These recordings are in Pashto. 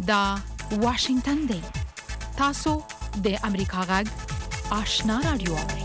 دا واشنگتن دی. تاسو د امریکا غږ آشنا رادیو اورئ.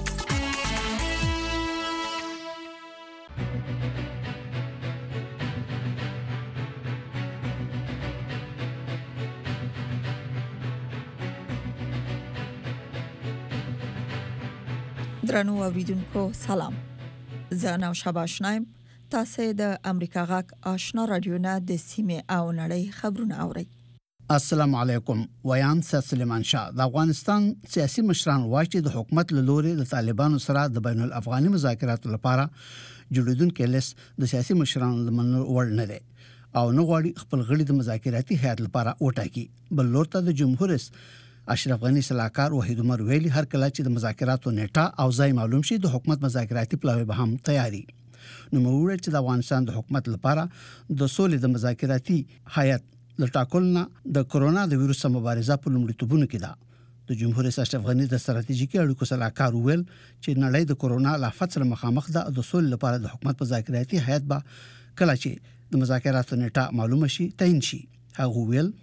درنو اوریدونکو سلام. زه نو شباشنایم. تاسو د امریکا غږ آشنا رادیو نه د سیمه او نړۍ خبرونه اورئ. السلام علیکم. ویان سلیمان شاه د افغانستان سیاسي مشران وایي چې د حکومت له لوري د طالبانو سره د بین الافغاني مذاکراتو لپاره جوړیدونکو لیست د سیاسي مشرانو لمنو وړ نه دی او نه غواړي خپل غړي د مذاکراتي هیئت لپاره وټاکي. بل لورته د جمهور رئیس اشرف غنی صلاحکار وحید عمر ویلي هر کله چې د مذاکراتو نیټه او ځای معلوم شي د حکومت مذاکراتي پلاوی به هم تیاری. نو موږ چې د افغانستان د حکومت لپاره د سولې د مذاکراتي هیئت لټاکلنا د کرونا د وایروس سره مبارزه په لومړیتوبونو کې ده. د جمهور رئیس اشرف غنی د ستراتیژیکي اړیکو صلاحکار ویل چې نړۍ د کرونا لافت سره مخامخ ده. د سولې لپاره د حکومت مذاکراتي هیئت به کله چې د مذاکراتو نیټه معلومه شي تعین شي. هغه ویل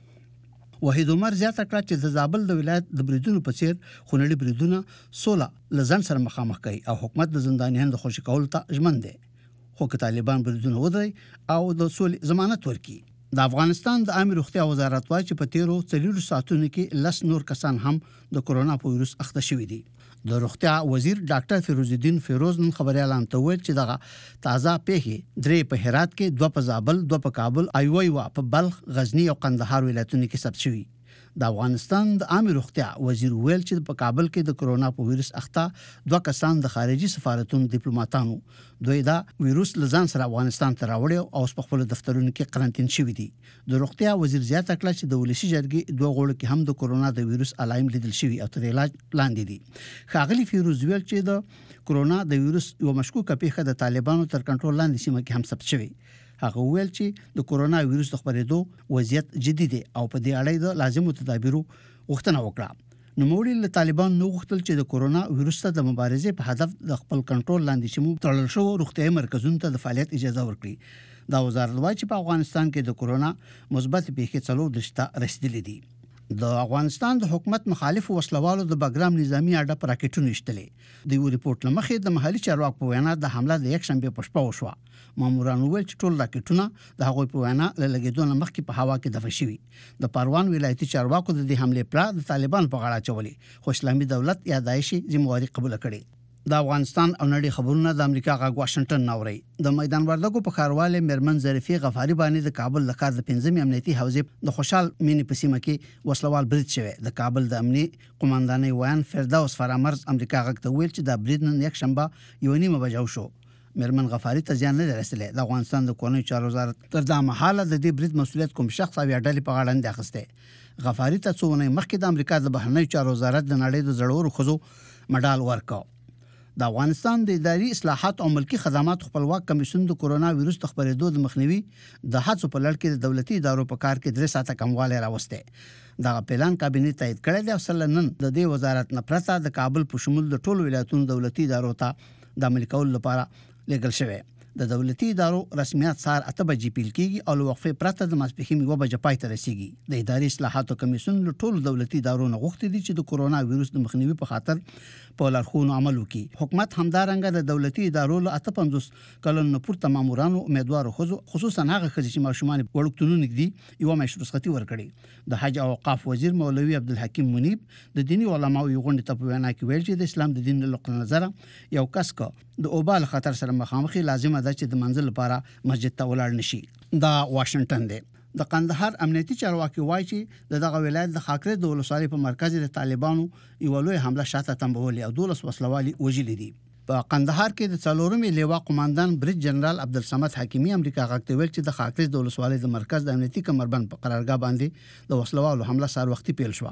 وحید عمر زیاته کړه چې د زابل د ولایت د بریدونو په څیر خونړي بریدونه سوله لزن سره مخامخ کوي او حکومت د زندانیانو د خوشی کول ته ژمن دی. خو که طالبان بریدونه ودري او د سولې ضمانت ورکړي. د افغانستان د عامه روغتیا وزارت وايي چې په تیرو 4 ساعتونو کې لس نور کسان هم د کرونا وایروس اخته شوي دي. د روغتیا وزیر ډاکټر فیروز الدین فیروز نن خبريالان ته ویل چې دغه تازه پیښې 3 په هرات کې 2 په زابل 2 په کابل ایوي په بلخ غزنی او قندهار ولایتونو کې ثبت شوي. د افغانستان د عامه روغتیا وزیر ویل چې په کابل کې د کرونا وایروس اخته 2 کسان د خارجي سفارتونو ډیپلوماټانو دوی دا وایروس لزان سره افغانستان ته راوړی او په خپل دفترونو کې قرنټین شوي دي. د روغتیا وزیر زیاته کړه چې د ولسی جرګې 2 غړو کې هم د کرونا د وایروس علائم لیدل شوي او تر علاج لاندې دي. خاغلی فیروز ویل چې د کرونا د وایروس یو مشکوکه پیښه د طالبانو تر کنټرول لاندې سیمه کې هم ثبت شوی. هغه ویل چې د کرونا وایروس د خبرېدو وضعیت جدي دی او په دې اړه د لازمو تدابیرو غوښتنه وکړه. نو موږ له طالبان نو غوښتل چې د کرونا وایروس سره د مبارزې په هدف د خپل کنټرول لاندې شمو تړل شو روغتيایي مرکزونو ته د فعالیت اجازه ورکړي. دا وزارت وايي چې په افغانستان کې د کرونا مثبت پیښې څلور دشته رسیدلې دي. د افغانستان د حکومت مخالف وسلوالو د بګرام نظامی اډه پر راکټونو شتلې. د یو ریپورت لمخې د محلي چارواکو په وینا د حمله د یک شنبه په شپه وشوه. ماموران ویل چې ټول راکټونه د هغوی په وینا له لګیدو مخکې په هوا کې دفن شوي. د پروان ولایتي چارواکو د دې حمله پر د طالبان په غاړه چولې خو اسلامي دولت یا داعش ذمہواری قبول کړي. د افغانستان او نړۍ خبرونه د امریکا غږ واشنگټن ناوړي. د میدان وردګو په خارواله مرمن ظریفي غفاری باندې د کابل لخوا د 5 امنیتي حوزې د خوشحال مینی په سیمه کې وسلوال برید شوی. د کابل د امنیي قوماندانۍ ویان فردوس فرامرز امریکا غږ ته ویل چې د برید نن یک شنبه 1:30 بجو شو. مرمن غفاری ته ځان نه رسیدلی. د افغانستان د کورنۍ چارو وزارت تر دا مهاله د دې برید مسولیت کوم شخص او ډلې په غاړه نه اخیسته. غفاری ته څونه مخکې د امریکا د بهرنۍ چارو وزارت د نړۍ د زړورو خزو مډال ورکاو. د افغانستان د اداري اصلاحات او ملکی خدمات خپلواک کمیسیون د کرونا وایروس د خبرېدو د مخنیوي د هڅو په لړ کې د دولتي ادارو په کار کې 3 ساعته کمواله راوسته. دا پلان کابینه تایید کړی دی او سلنن د دې وزارت نه پرته د کابل په شمول د ټولو ولایتونو دولتي ادارو ته د عمل کولو لپاره لګل شوی. د دولتي ادارو رسمیت سار 8 بجې پیل کیږي او وقفه پرته د ماسپخین 1 بجې پای ته رسیږي. د اداري اصلاحاتو کمیسیون له ټولو دولتي ادارو نه غوښتي دي چې د کرونا وایروس د مخنیوي په خاطر په لارښوونو عمل وکړي. حکومت همدارنګه د دولتي ادارو له 58 کلونو پورته مامورانو امیدوارو خصوصا هغه خځې چې ماشومان وړکتونونو کې یو مشروع رخصتي ورکړي. د حج او اوقاف وزیر مولوي عبدالحکیم منیب د دینی علماو یو غونډه ته په وینا کې ویل چې د اسلام د دین له نقطه نظر یو کس کا د اوبال خطر سره مخامخ لازمه ده چې د منزل لپاره مسجد ته ولاړ نشي. دا واشنگټن دی. د قندهار امنیتي چارواکي وایي چې دغه ولایت د خاکره د ولسوالۍ په مرکز د طالبانو یو لوی حمله شاته تنبولي او 12 وسلوالي وژلي دي. په قندهار کې د څلورمې لیوا قوماندان بریج جنرال عبدالصمد حکیمی امریکا غاکته ویل چې د خاکریز د ولسوالۍ د مرکز د امنیتي کمربند په قرارګاه باندې د وسلوالو حمله سار وختي پیل شو.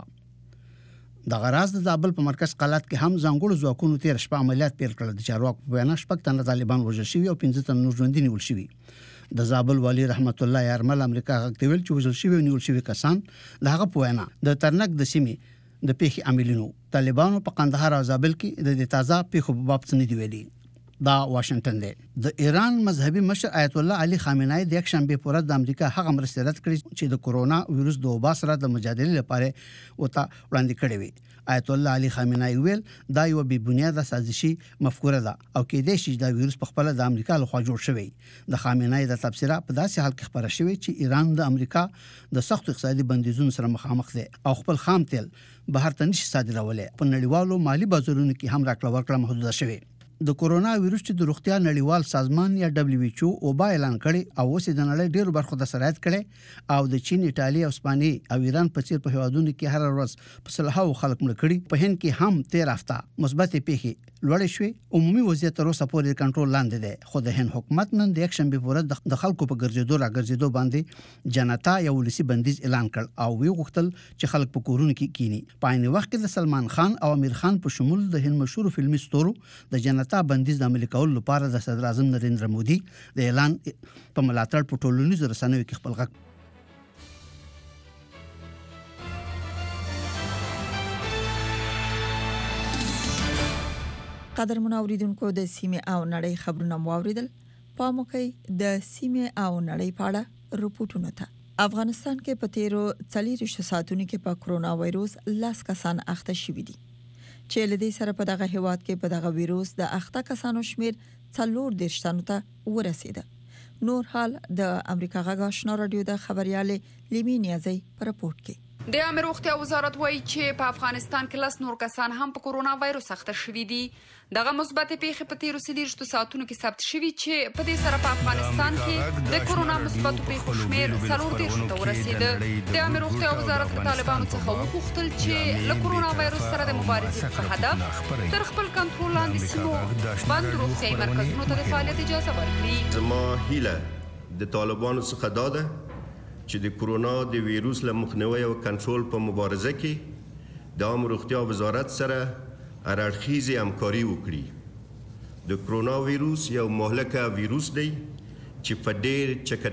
د غراز د زابل په مرکز قلات کې هم ځانګړو ځواکونو تیر شپه عملیات پیل کړل. د چارواکو په وینا شپږ تنه طالبان وژل شوي او 15 تنه نور ژوندي نیول شوي. د زابل والی رحمت الله یارمل امریکا غاکته ویل چې وژل شوي او نیول شوي کسان د هغه په وینا د ترنک د سیمې د پیښې عاملینو طالبانو په قندهار او زابل کې د تازه پیښو په باب څه نه دی ویلي. دا واشنگټن دی. د ایران مذهبي مشر آیت الله علي خامنه‌ای د یک شنبه پر ورځ د امریکا هغه مرستې رد کړې چې د کورونا وایروس د وبا سره د مجادلې لپاره وته وړاندې کړې وي. آیت الله علي خامنه‌ای ویل دا یو بې بنیاده سازشي مفکوره ده او کېدای شي دا وایروس په خپل د امریکا لخوا جوړ شوی. د خامنه‌ای د تبصره په داسې حال کې خبره شوې چې ایران د امریکا د سخت اقتصادي بندیزونو سره مخامخ دی او خپل خام تیل بهر ته نشي صادرولای. په نړیوالو مالی بازارونو کې هم راکړه ورکړه محدوده شوې. د کورونا وایروس چې د روغتیا نړیوال سازمان یا WHO وبا اعلان کړي او اوس د نړۍ ډیرو برخو د سرایت کړي او د چین، ایتالیا او اسپانیا او ایران په څیر په هیوادونو کې هر ورځ په سلهاو خلک مړ کړي. په هند کې هم 13 هفته مثبت پیښې لوړې شوې. عمومي وضعیت تر اوسه پورې کنټرول لاندې دی، خو د هند حکومت نن د یک شنبه پر ورځ د خلکو په ګرځېدو باندې جنتا یا ولسی بندیز اعلان کړ او وی غوښتل چې خلک په کورونو کې کینی. په عین وخت کې د سلمان خان او امیر خان په شمول د هند مشهور فلمي ستورو د جنتا بندیز د عملي کولو لپاره د صدر اعظم نریندرا مودي د اعلان په ملاتړ په ټولنیزو رسنیو کې خپل غږ قدر منوریدونکو د سیمه او نړۍ خبرونه واوریدل. پام وکړئ د سیمه او نړۍ په اړه رپورټونه ته. افغانستان کې په تیرو 40 ساعتونو کې په کرونا وایروس 10 کسان اخته شوي دي چې له دې سره په دغه هیواد کې په دغه وایروس د اخته کسانو شمیر 40 تنو ته ورسیده. نور حال د امریکا غږ آشنا رادیو د خبريالې لیمي نیازي په رپورت کې. د امر روغتیا وزارت وایي چې په افغانستان کې 10 نور کسان هم په کورونا وایروس اخته شوي دي. دغه مثبت پیښې په تیرو 30 ساعتونو کې ثبت شوي چې په دې سره په افغانستان کې د کورونا مثبت پیښو شمیر 40 ته ورسیده. د امر روغتیا وزارت له طالبانو څخه وغوښتل چې له کورونا وایروس سره د مبارزې په هدف تر خپل کنټرول لاندې سیمو باندې روغتیايي مرکزونو ته د فعالیت اجازه ورکړي. زما هیله د طالبانو څخه دا ده چې د کورونا د وایروس له مخنیوي او کنټرول په مبارزه کې د عامه روغتیا وزارت سره هرړخیزه همکاري وکړي. د کورونا وایروس یو مهلکه وایروس دی چې په ډېر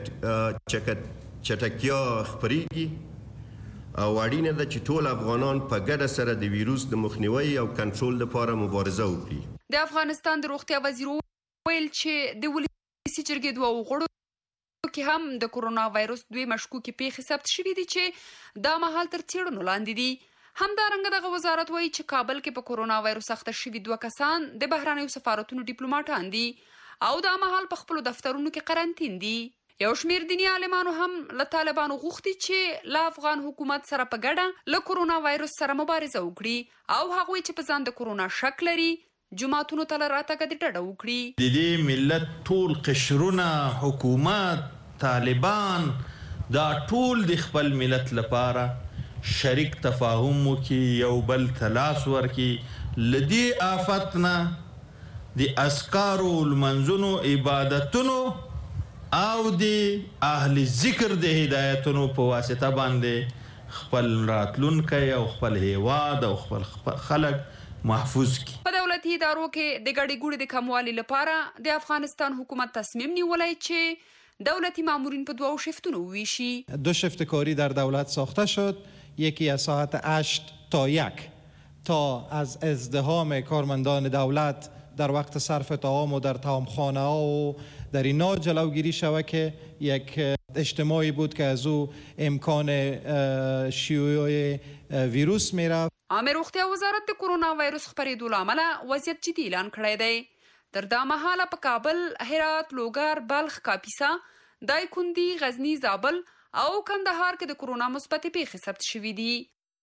چټکتیا خپريږي او اړینه ده چې ټول افغانان په ګډه سره د وایروس د مخنیوي او کنټرول لپاره مبارزه وکړي. د افغانستان د روغتیا وزیر ویل چې د ولسي جرګې دوه غړو کې هم د کورونا وایروس دوی مشکوکې پیښې ثبت شوې دي چې دا مهال تر څېړنو لاندې دي. همدارنګه دغه وزارت وایي چې کابل کې په کورونا وایروس اخته شوي 2 کسان د بهرنیو سفارتونو ډیپلوماټان دي او دا مهال په خپل دفترونو کې قرنټین دي. یو شمیر دینی عالمانو هم له طالبانو غوښتي چې له افغان حکومت سره په ګډه له کورونا وایروس سره مبارزه وکړي او هغوی چې په ځان د کورونا شک لري جماعتونو ته راتګ د ډډه وکړي. د دې ملت ټول قشرونه، حکومت، طالبان دا ټول د خپل ملت لپاره شریک تفاهم وکي، یو بل تلاس ورکي، لدی آفتنا د اسکارو المنزونو عبادتونو او د اهل ذکر د هدایتونو په واسطه باندې خپل راتلونکي او خپل هیواد او خپل خلک محفوظ کی. په دولتي ادارو کې د ګډي ګوډي د کموالي لپاره د افغانستان حکومت تصمیم نیولای چې دولتی مامورین په 2 شفتونو ویشي. 2 شفت کاری در دولت ساخته شد، یکی از ساعت 8 تا 1 تا از ازدحام کارمندان دولت در وقت صرف طعام و در طعامخانه ها و در اینا جلوگیری شود که یک اجتماعی بود که از او امکان شیوع ویروس میره. عامه روغتیا وزارت د کورونا وایروس خپرېدو له امله وضعیت جدي اعلان کړی دی. تر دا مهاله په کابل، هرات، لوګر، بلخ، کاپیسا، دایکنډي، غزني، زابل او کندهار کې د کورونا مثبت پیښې ثبت شوې دي.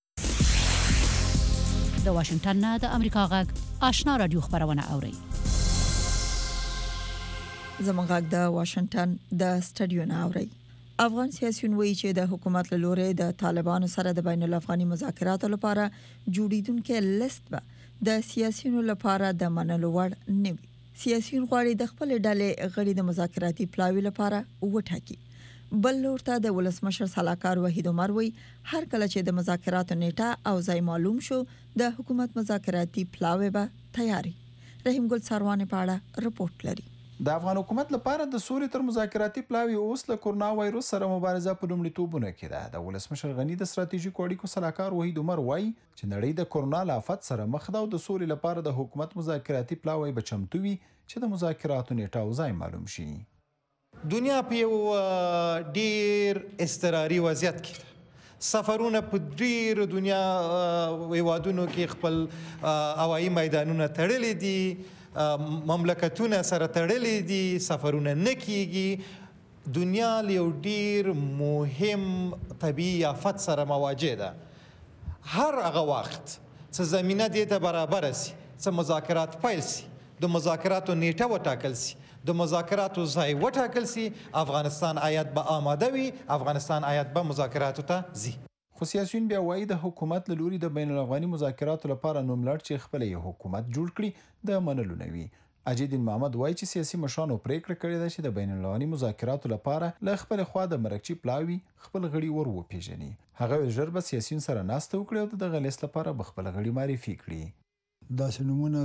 د واشنگټن نه د امریکا غږ آشنا رادیو خبرونه اوري. زموږ غږ د واشنگټن د سټډیو نه اوري. افغان سیاسيون وایي چې د حکومت له لوري د طالبانو سره د بین الافغاني مذاکراتو لپاره جوړیدونکو لیست به د سیاسيونو لپاره د منلو وړ نه وي. سیاسيون غواړي د خپل ډلې غړي د مذاکراتي پلاوي لپاره وټاکي. بل لور ته د ولسمشر صلاحکار وحید عمر وایي هر کله چې د مذاکراتو نیټه او ځای معلوم شو د حکومت مذاکراتي پلاوي به تیاری. رحیم ګل سروانه پاړه رپورت لري. د افغان حکومت لپاره د سوري تر مذاکراتي پلاوی اوس له کورونا وایروس سره مبارزه په لومړیتوبونه کې ده. د ولسمشر غنی د ستراتیژیکو اړیکو صلاحکار وحید عمر وایي چې نړۍ د کورونا له آفت سره مخ ده او د سوري لپاره د حکومت مذاکراتي پلاوی به چمتو وي چې د مذاکراتو نیټه او ځای معلوم شي. دنیا په یو ډیر اضطراري وضعیت کې سفرونه په ډیر دنیا هیوادونو کې خپل هوایي میدانونه تړلي دي، مملکتونه سره تړلي دي، سفرونه نه کیږي. دنیا یو ډیر مهم طبیعي آفت سره مواجه ده. هر هغه وخت چې زمینه دې ته برابره سي، چې مذاکرات پیل سي، د مذاکراتو نیټه وټاکل سي، د مذاکراتو ځای وټاکل سي، افغانستان آیات به آماده وي، افغانستان آیات به مذاکراتو ته ځي. خو سیاسیون بیا وایي د حکومت له لوري د بین الافغاني مذاکراتو لپاره نوملړ چې خپل یې حکومت جوړ کړي د منلو نه وي. اجیدین محمد وایي چې سیاسي مشرانو پریکړه کړې ده چې د بین الافغاني مذاکراتو لپاره له خپل خوا د مرکچی پلاوي خپل غړي ور وپیژني. هغه ژر به سیاسیون سره ناسته وکړي او د غلیس لپاره به خپل غړي معرفي کړي. داسې نمونه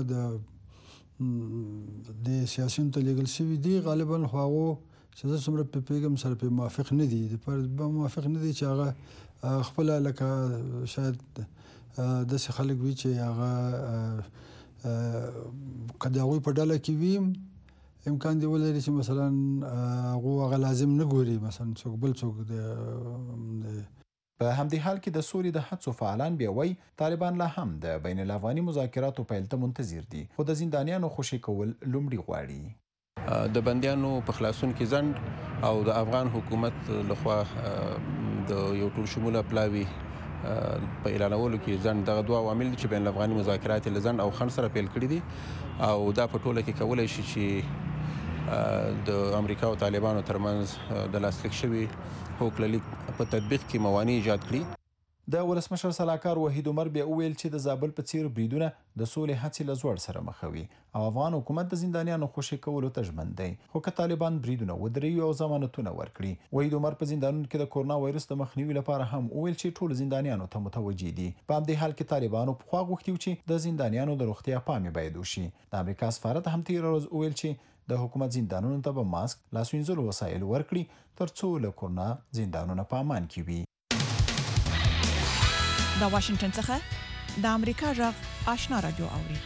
د سیاسیون ته لیږل شوي دي، غالبا خو هغو چې زه څومره پرې پوهېږم سره پرې موافق نه دي، موافق نه دي چې هغه خپله لکه شاید داسې خلک وي چې هغه که د هغوی په ډله کې وي امکان دی ولري چې مثلا هغه لازم نه ګوري مثلا څوک بل څوک په همدې حال کې د سولې د هڅو فعالان بیا وایي طالبان لا هم د بین الافغاني مذاکراتو پیل ته منتظر دي، خو د زندانیانو خوشي کول لومړی غواړي. د بندیانو په خلاصون کې ځنډ او د افغان حکومت لخوا د یو ټول شموله پلاوي په اعلانولو کې ځنډ، دغه دوه عوامل دي چې بین الافغاني مذاکرات له ځنډ او خنډ سره پیل کړي دي او دا په ټوله کې کولی شي چې د امریکا او طالبانو ترمنځ د لاسلیک شوي هوکړه لیک په تطبیق کې موانع ایجاد کړي. د ولسمشر سلاکار وحید عمر بیا وویل چې د زابل په څیر بریدونه د سولې هڅې له زوړ سره مخوي او افغان حکومت د زندانیانو خوشي کولو ته ژمن دی، خو که طالبان بریدونه ودروي او ضمانتونه ورکړي. وحید عمر په زندانونو کې د کورونا وایرس د مخنیوي لپاره هم وویل چې ټول زندانیانو ته متوجه دي. په همدې حال کې طالبانو پخوا غوښتي چې د زندانیانو د روغتیا پام باید وشي. د امریکا سفارت هم تېره ورځ وویل چې د حکومت زندانونو ته به ماسک، لاس وینځلو وسایل ورکړي ترڅو له کورونا زندانونه په امان کې وي. د واشنگټن څخه د امریکا غږ آشنا رادیو اوري.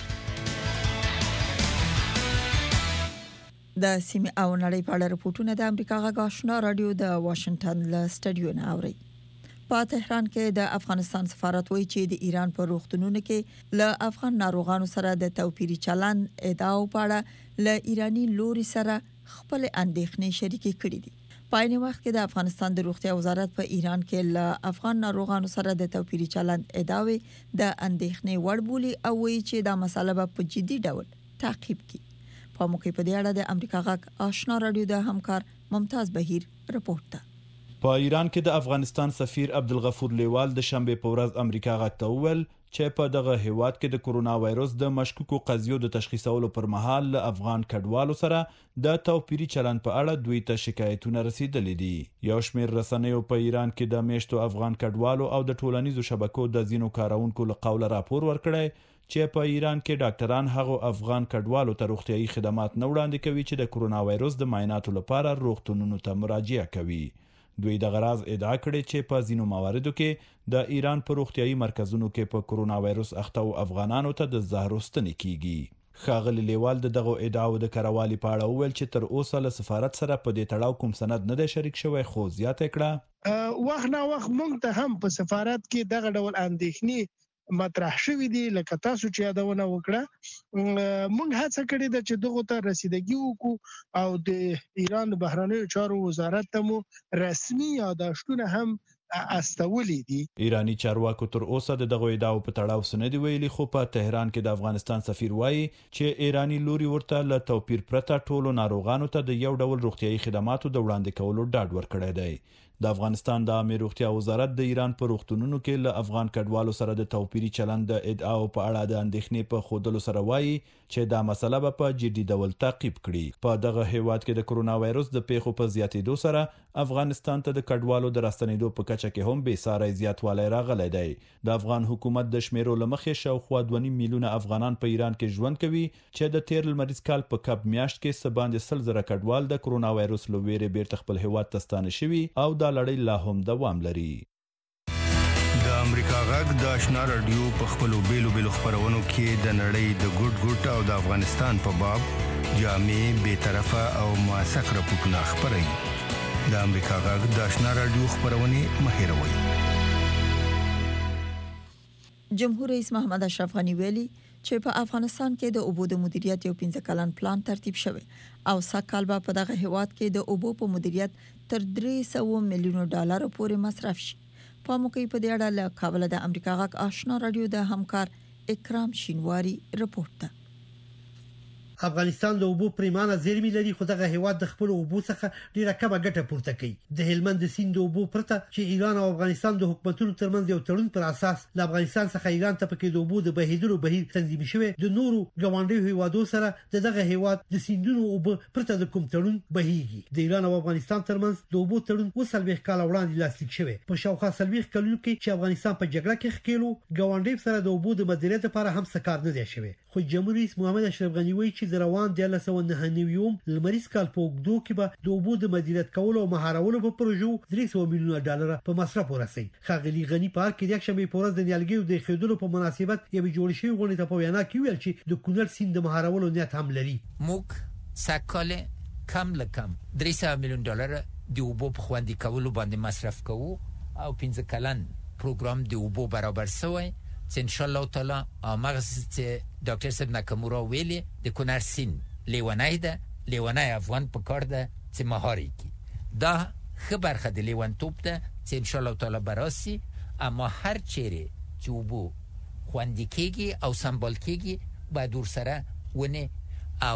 د سیمه او نړۍ په اړه رپورټونه د امریکا غږ آشنا رادیو د واشنگټن له سټډیو نه اوري. په تهران کې د افغانستان سفارت وایي چې د ایران په روغتونونو کې له افغان ناروغانو سره د توپیري چلند ادعاو په اړه له ایرانی لوري سره خپل اندېښنې شریکې کړې دي. په عین وخت کې د افغانستان د روغتیا وزارت په ایران کې له افغان ناروغانو سره د توپیري چلند ادعاوې د اندېښنې وړ بولي او وایي چې دا مسله به په جدي ډول تعقیب کړي. په موقع په دې اړه د امریکا غږ آشنا رادیو د همکار ممتاز بهیر رپورټ ده. په ایران کې د افغانستان سفیر عبدالغفور لیوال د شنبه په ورځ امریکا غږ ته وویل چې په دغه هیواد کې د کورونا وایرس د مشکوکو قضیو د تشخیصولو پر مهال له افغان کډوالو سره د توپیري چلند په اړه دوی ته شکایتونه رسیدلې دي. یو شمېر رسنیو په ایران کې د میشتو افغان کډوالو او د ټولنیزو شبکو د ځینو کارونکو له قوله راپور ورکړی چې په ایران کې ډاکټران هغو افغان کډوالو ته روغتیايي خدمات نه وړاندې کوي چې د کورونا وایرس د معایناتو لپاره روغتونونو ته مراجعه کوي. دوی د غراز ادعا کړې چې په ځینو مواردو کې د ایران په روغتیايي مرکزونو کې په کورونا وایرس اخته افغانانو ته د زهرو ستنې کیږي. ښاغلي لیوال د دغه ادعاو د کروالي په اړه وویل چې تر اوسه له سفارت سره په دې تړاو کوم سند نه دی شریک شوی، خو زیاته کړه وخت نه وخت مونږ ته هم په سفارت کې دغه ډول اندېښنې مطرح شوې دي، لکه تاسو چې یادونه وکړه. مونږ هڅه کړې ده چې دغه ته رسیدګي وکړو او د ایران بهرنیو چارو وزارت ته مو رسمي یادښتونه هم استولې دي. ایرانی چارواکو تر اوسه دغه ادعاو په تړاو سند ویلي، خو په تهران کې د افغانستان سفیر وایي چې ایرانی لوري ورته له توپیر پرته ټولو ناروغانو ته د یو ډول روغتیايي خدماتو د وړاندې کولو ډاډ ورکړی دی. د افغانستان د عامه روغتیا وزارت د ایران په روغتونونو کې له افغان کډوالو سره د توپیري چلند د ادعاو په اړه د اندېښنې په خودلو سره وایي چې دا مسله به په جدي ډول تعقیب کړي. په دغه هیواد کې د کورونا وایرس د پیښو په زیاتېدو سره افغانستان ته د کډوالو د راستنېدو په کچه کې هم بې ساري زیاتوالی راغلی دی. د افغان حکومت د شمیرو له مخې شاوخوا 2.5 میلیونه افغانان په ایران کې ژوند کوي چې د تیر لمریز کال په کب میاشت کې څه باندې 100,000 کډوال د کورونا وایرس له ویرې بیرته خپل هیواد ته ستانه شوي او دا لړۍ لا هم دوام لري. د امریکا غږ د آشنا رادیو په خپلو بیلو خبرونو کې د نړۍ د ګډ او د افغانستان په باب جامع به طرفه او موثق راپورټونه خبري د امریکا غږ د آشنا رادیو خبرونه مهیروي. جمهور رئیس محمد اشرف غنی ویلي چې په افغانستان کې د اوبو د مدیریت یو 15 کلن پلان ترتیب شوی او سږ به په دغه هیواد کې د اوبو په مدیریت تر 300 میلیون ډالر پورې مصرف شي. په موقع په دې اړه له کابل د امریکا غږ آشنا رادیو د همکار اکرام شینواری رپورټ ده. افغانستان د اوبو پریمانه زیرمې لري خو دغه هیواد د خپل اوبو څخه ډیره کمه ګټه پورته کوي. د هلمند سیند د اوبو پرته چې ایران او افغانستان د حکومتونو ترمنځ یو تړون پر اساس له افغانستان څخه ایران ته پکې د اوبو د بهیدلو بهیر تنظیم شوی د نورو ګاونډیو هیوادو سره دغه هیواد د سیندونو اوبو پرته د کوم تړون بهیږي. د ایران او افغانستان ترمنځ د اوبو تړون وسلوي کال وړاندې لاسلیک شوی. په شاوخوا سلوي کلونو کې چې افغانستان په جګړه کې ښکېلو ګاونډیو سره د اوبو د مدیریت لپاره هم څه کار نه دی شوی. خو جمهور رئیس محمد اشرف غنی وایي چې د روان د 1999 لمریز کال په اوږدو کې به د اوبو د مدیریت کولو او مهارولو په پروژو 300 میلیون ډالر په مصرف ورسي. ښاغلي غنی په هر کې د یکشنبه په ورځ د نیالګیو د خېدلو په مناسبت یو جوړ شوی غونډه ته په وینا کې ویل چې د کونړ سیند د مهارولو نیت هم لري. موږ سکاله کم لکم 300 میلیون ډالر د اوبو په خوندې کولو باندې مصرف کوو او 15 کلن پروګرام د اوبو برابر شوی چې ان شاء الله تعالی مغز چې ډاکټر صاحب ناکامورا ویلي د کونړ سیند لیوانای ده لیوانای افغان په کار ده چې مهاري کی دا خبر خد لیوان توپ ده چې ان شاء الله تعالی براسي. اما هر چیرې چې وبو خوندې کېږي او سمبال کېږي باید ور سره ونه او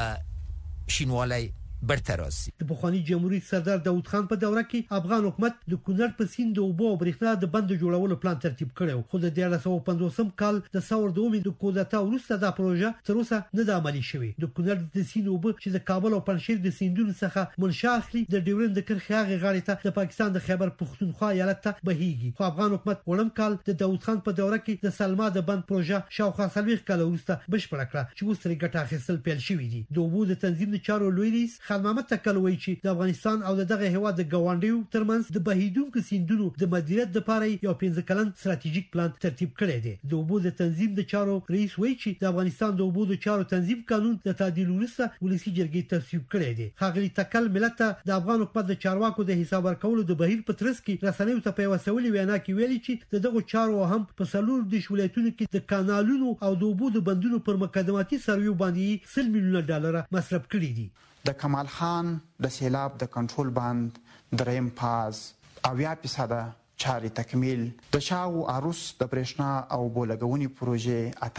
شینوالای برتراسي. د بخوانی جمهوریت سردار داوود خان په دوره کې افغان حکومت د کونړ په سیند د اوبو او برېښنا د بند جوړولو پلان ترتیب کړو خو د 1950 کال د ثور دومې د کودتا وروسته دا پروژه تر اوسه نه د عملي شوې. د کونړ د سیند اوبو چې د کابل او پنځیر د سیندونو څخه منشأ اخلي د ډیورند د کرښې هغه غاړې ته د پاکستان د خیبر پختونخوا ایالت ته بهيږي. خو افغان حکومت ولم کال د داوود خان په دوره کې د سلما د بند پروژه شاوخوا 30 کال وروسته بشپړ کړه چې اوس ترې ګټه اخیستل پیل شوې دي. د اوبو د تنظیم د چارو لوی رئیس خان محمد تکل وایي چې د افغانستان او دغه هیواد د ګاونډیو ترمنځ د بهیدونکو سیندونو د مدیریت لپاره یو 15 کلن ستراتیژیک پلان ترتیب کړی دی. د اوبو د تنظیم د چارو رئیس وایي چې د افغانستان د اوبو د چارو تنظیم قانون د تعدیل وروسته ولسی جرګې تصویب کړی دی. ښاغلي تکل ملت ته د افغان حکومت د چارواکو د حساب ورکولو د بهیر په ترڅ کې رسنیو ته په وسولې وینا کې ویلي چې دغه چارو هم په سلور د ولایتونو کې د کانالونو او د اوبو د بندونو پر مقدماتي سرویو باندې 100 میلیون ډالر مصرف کړي دي. د کمال خان د سیلاب د کنټرول باند دریم فاز 80% چاري تکمیل د شاو عروس د برېښنا او بولګونی پروژې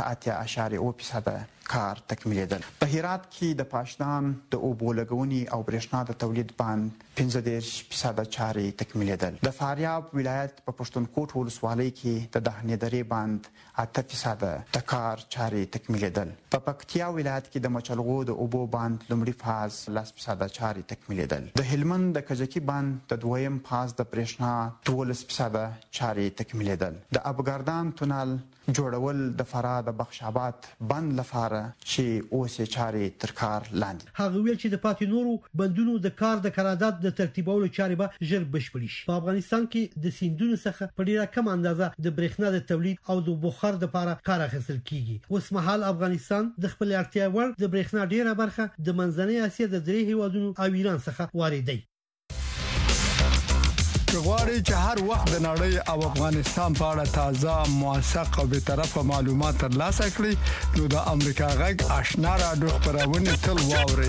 88.0% کار تکمیلیدل. په هرات کې د پاشدان د بولګونی او برېښنا د تولید باند 15% چاري تکمیلیدل. د فاریاب ولایت په پښتونخوا ولسوالۍ کې د دهنې درې باند 8% د کار چاري تکمیلیدل. په پکتیا ولایت کې د مچلغو د اوبو باند لومړی فاز 10% چاري تکمیلیدل. د هلمند د کجکی باند د دویم فاز د برېښنا 12% چاري تکمیلیدل. د ابګردان تونل جوړول د فراه د بخشاباد بند لپاره چې اوس چاري تر کار لاندې. هغه ویل چې د پاتې نورو بندونو د کار د قرارداد د ترتیبولو چارې به ژر بشپړې شي. په افغانستان کې د سیندونو څخه په ډیره کم اندازه د برېښنا د تولید او د بخار لپاره کار اخیستل کیږي. اوس مهال افغانستان د خپل اړتیا وړ د برېښنا ډیره برخه د منځنۍ اسیا د درې هیوادونو او ایران څخه واردوي. غواړي چې هر وخت د نړۍ او افغانستان په اړه تازه موثق او به طرفه معلومات ترلاسه کړئ نو د امریکا غږ آشنا رادیو خبرونه تل واورئ.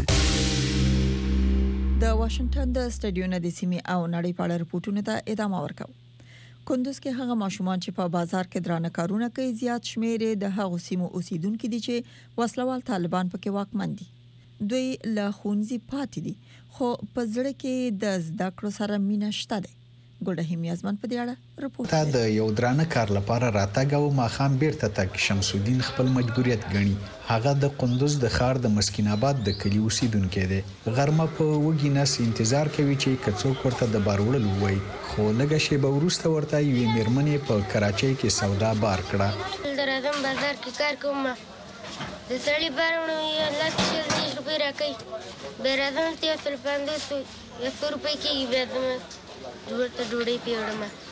د واشنگټن د سټډیو نه د سیمې او نړۍ په اړه رپورټونه ته ادامه ورکوي. کندوز کې هغه ماشومان چې په بازار کې درانه کارونه کوي زیات شمیر د هغو سیمو اوسیدونکو دي چې وسلوال طالبان پکې واکمن دي. دوی له خونځي پاتې دي خو په ځړ کې د زده کړو سره مینه شته ده. ګوډه همیازمن په دې اړه رپورټ تا د یو درانه کار لپاره راتګ او ماخام بیرته تک شمسودین خپل مجبوریت ګڼي. هغه د قندوز د ښار د مسکین آباد د کلی اوسیدونکو دی. غرمه په وګیناس انتظار کوي چې کڅوک ورته د بارولو وای خو لږه شی به ورسته ورته یوې میرمنې په کراچۍ کې سودا بار کړه. درادم بازار کې کار کوم د سړی بارونو یې لاس شل روپۍ راکې بیرادم ته 150 روپۍ کې بیرته ډوډۍ پیوړم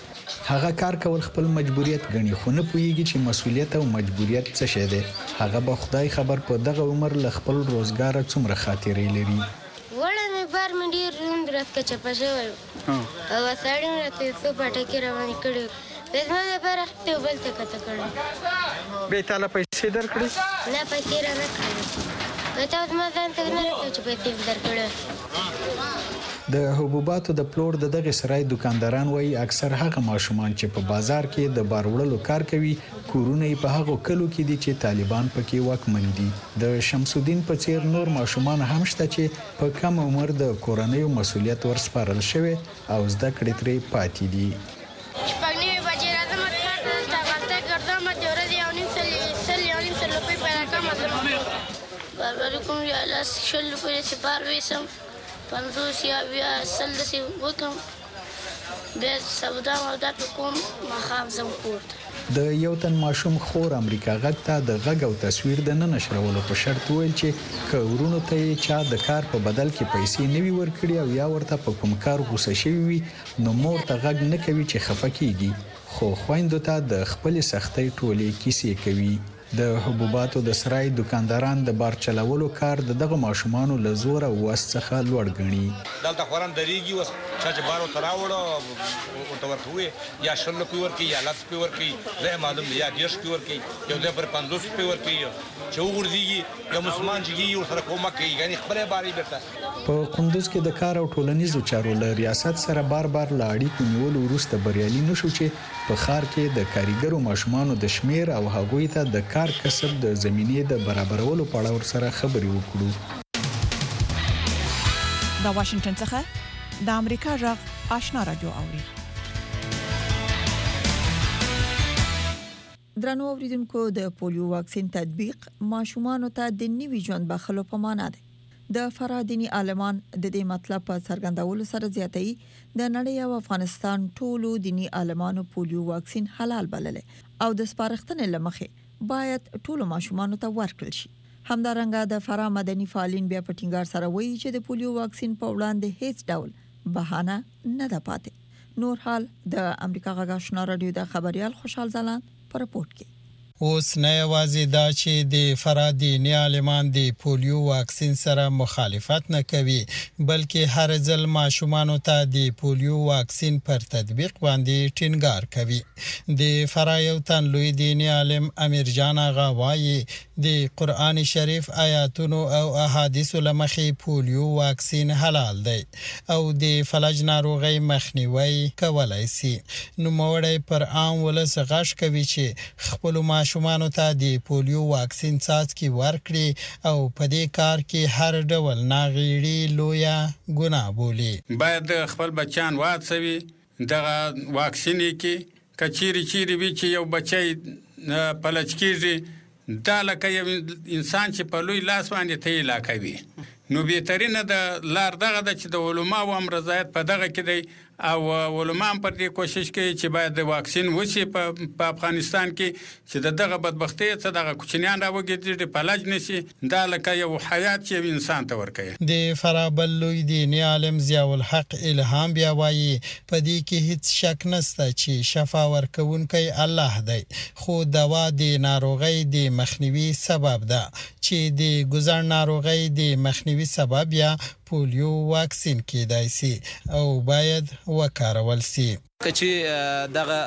هغه کار کول خپل مجبوریت ګڼي خو نه پوهیږي چې مسولیت او مجبوریت څه شی دی. هغه به خدای خبر په دغه عمر ل خپل روزګار څومره خاطرې لري. وړه مې بار مې ډېر روند راته چپه شوی او سړی مې راته څو پټکې روانې کړې وې زما لپاره اخیستې بل ته کته کړی. بیا یې تاله پیسې درکړې؟ نه پیسې رانه کړې. تا زما ځان ته نه راکړې چې پیسې مې درکړې. د حبوباتو د پلور د دغه سرای دکانداران وایي اکثر هغه ماشومان چې په بازار کې د بار وړلو کار کوي کورونه په هغه کلو کې دي چې طالبان پکې واکمن دي. د شمس الدین په څیر نور ماشومان هم شته چې په کم عمر د کورنۍ مسولیت ورسپارل شوی او زده کړې ترې پاتې دي. شپږ بجې راځم کار ته وخته ګرځم د ورځې یو نیم سل روپۍ پیدا کوم. بارباري کوم یا لاس شل روپۍ چې بار ویسم 50 یا بیا سل داسې وکړم بیا سودا مودا په کوم ماښام ځم کور ته. د یو تن ماشوم خور امریکا غږ ته د غږ او تصویر د نه نشرولو په شرط ویل چې که ورونو ته یې چا د کار په بدل کې پیسې نه وي ورکړي او یا ورته په کوم کار غوسه شوي وي نو مور ته غږ نه کوي چې خفه کیږي خو خویندو ته د خپل سختۍ ټولې کیسې کوي. د حبوباتو د سرای دکانداران د بار چلولو کار دغه ماشومانو له زور او وس څخه لوړ ګڼي. دلته خوران درېږي وس چې بارو تراوړو او ورته وي یا شل په ورکی یا لاس په ورکی زه معلوم یا دیش په ورکی یو د پر 50 په ورکی چې وګورځي یو مسلمان چې یو سره کومه کوي یعنی خبره باري برته. په کندوز کې د کار او ټولنیزو چارو له ریاست سره بار لا اړیکو نیولو وروسته بریالي نشو چې په ښار کې د کاریګرو ماشومانو د شمیر او هغوی ته د کار کسب د زمینې د برابرولو په اړه سره خبرې وکړو. د واشنگټن څخه د امریکا غږ آشنا رادیو اوري. درنو اوریدونکو د پولیو واکسین تطبیق ماشومانو ته د نیوي ژوند بخښلو په معنا ده. د فرادینی عالمان د دې مطلب په څرګندولو سره زیاتوي د نړۍ او افغانستان ټولو دینی عالمانو پولیو واکسین حلال بللې او د سپارښتنې لمخې باید ټولو ماشومانو ته ورکړل شي. همدارنګه د فرا مدني فعالین بیا په ټینګار سره وایي چې د پولیو واکسین په وړاندې هیڅ ډول بهانه نه ده پاتې. نور حال د امریکا غږ آشنا رادیو د خبريال خوشحال زلان په رپورت کې. اوس نه یوازې دا چې د فرادینی عالمان د پولیو واکسین سره مخالفت نه کوي بلکې هر ځل ماشومانو ته د پولیو واکسین پر تطبیق باندې ټینګار کوي. د فرا یو تن لوی دینی عالم امیر جان آغا وایي د قرآن شریف آیاتونو او احادیثو لمخې پولیو واکسین حلال دی او د فلج ناروغي مخنیوي کولای شي. نو موړی پر عام ولس غږ کوي چې خپل ماشومانو ته د پولیو واکسین څاڅکي ورکړي او په دې کار کې هر ډول ناغېړي لویه ګناه بولي. باید خپل بچان واڅوي دغه واکسین کې کچيري وی چې یو بچي پلچ کېږي دا لکه یو انسان چې په لوی لاس باندې ته یې لاکوي. نو بهترینه د لار دغه د چې د علماو هم رضایت په دغه کې دی او علماء پر دې کوشش کوي چې باید د واکسین وشي په افغانستان کې چې دغه بدبختی څخه دغه کوچنیان راوګرځي د پلاج نشي دا لکه یو حیات چې انسان ته ورکوي. د فرابل لوی دیني عالم ضیاء الحق الهام بیا وایي په دې کې هیڅ شک نشته چې شفا ورکوونکی الله دی خو دوا د ناروغي د مخنیوي سبب ده چې د ګزار ناروغي د مخنیوي سبب یا پولیو واکسین کېدای شي او باید وکارول شي. چې دغه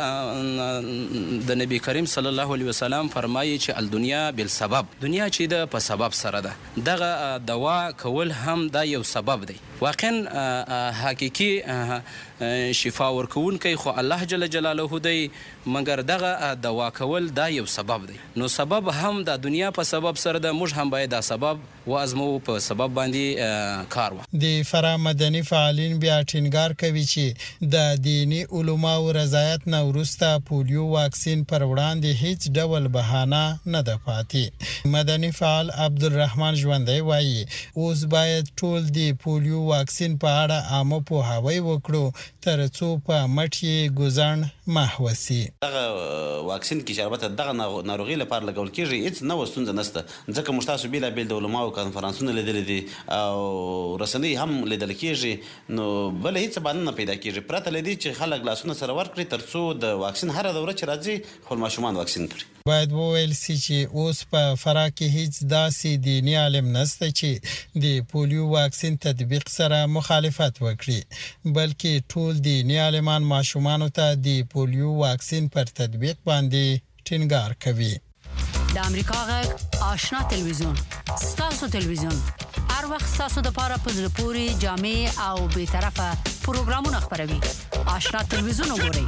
د نبی کریم صلی الله علیه وسلم فرمایي چې الدنیا بالسبب دنیا چې د په سبب سره ده دغه دوا کول هم دا یو سبب دی. واقعا حقيقي شفا ورکوونکی خو الله جل جلاله دی مګر دغه دوا کول دا یو سبب دی. نو سبب هم د دنیا په سبب سره د موږ هم باید دا سبب وازمو په سبب باندې کار وکړو. د فرا مدني فعالین بیا ټینګار کوي چې د دینی علماو رضایت نه وروسته پولیو واکسین پر وړاندې هیڅ ډول بهانه نه ده پاتې. مدني فعال عبدالرحمن ژوندی وایي اوس باید ټول د پولیو واکسین په اړه عامه پوهاوی وکړو تر څو په مټ یې ګزن محو شي. دغه واکسین کې شربت دغه ناروغي لپاره لګول کېږي هیڅ نو ستونزه نشته ځکه موږ تاسو بیل د علماو کانفرنسونه لیدل دي او رسنۍ هم لیدل کېږي نو بل هیڅ باندې نه پیدا کېږي پرته له دې چې خلک لاسونه سره ورکړي ترڅو د واکسین هر دوره چې راځي خپل ماشومان واکسین کړي. باید وویل سي چې اوس په فراه کې هیڅ داسې دیني عالم نشته چې د پولیو واکسین تطبیق سره مخالفت وکړي بلکې ټول دیني عالمان ماشومانو ته د پولیو واکسین پر تطبیق باندې ټینګار کوي. د امریکا غږ آشنا تلویزیون ستاسو تلویزیون هر وخت ستاسو د پاره په زړه پوري جامع او به طرفه پروګرامونه خبروي. آشنا تلویزیون وګورئ.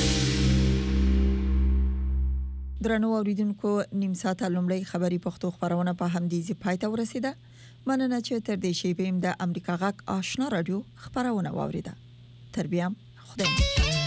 درنو اوریدونکو نیم ساعت لومړی خبري پښتو خبرونه په همدې ځای پای ته ورسیده. مننه چې تر دې شی بهم د امریکا غږ آشنا رادیو خبرونه واوریده. تر بیا خدای